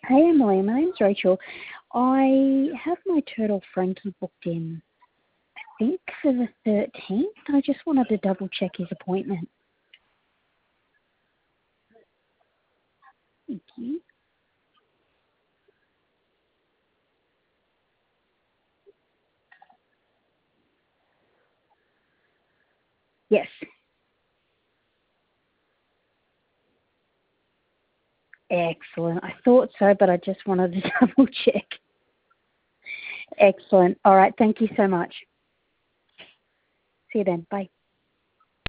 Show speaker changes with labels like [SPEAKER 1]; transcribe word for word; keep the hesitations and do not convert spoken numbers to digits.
[SPEAKER 1] Hey Emily, my name's Rachel. I have my turtle Frankie booked in, I think for the thirteenth. I just wanted to double check his appointment. Thank you. Yes. Excellent. I thought so, but I just wanted to double check. Excellent. All right. Thank you so much. See you then. Bye.